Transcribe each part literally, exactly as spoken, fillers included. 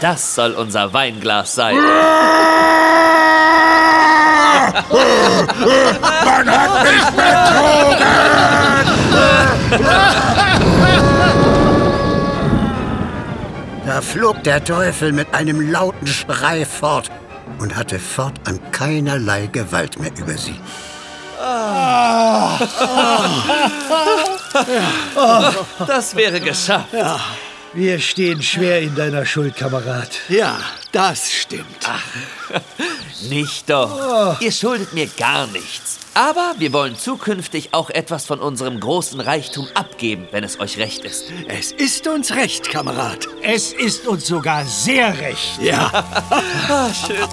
Das soll unser Weinglas sein. Man hat mich betrogen! Da flog der Teufel mit einem lauten Schrei fort und hatte fortan keinerlei Gewalt mehr über sie. Das wäre geschafft. Ja. Wir stehen schwer in deiner Schuld, Kamerad. Ja, das stimmt. Ach, nicht doch. Ihr schuldet mir gar nichts. Aber wir wollen zukünftig auch etwas von unserem großen Reichtum abgeben, wenn es euch recht ist. Es ist uns recht, Kamerad. Es ist uns sogar sehr recht. Ja. Ah, schön.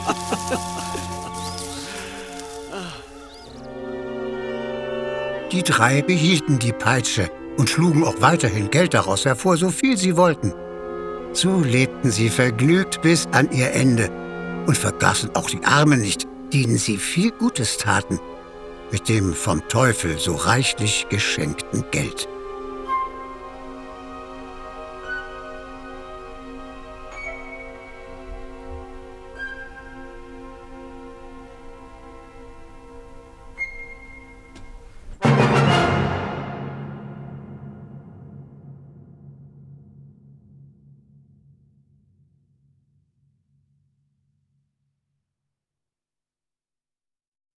Die drei behielten die Peitsche und schlugen auch weiterhin Geld daraus hervor, so viel sie wollten. So lebten sie vergnügt bis an ihr Ende und vergaßen auch die Armen nicht, denen sie viel Gutes taten, mit dem vom Teufel so reichlich geschenkten Geld.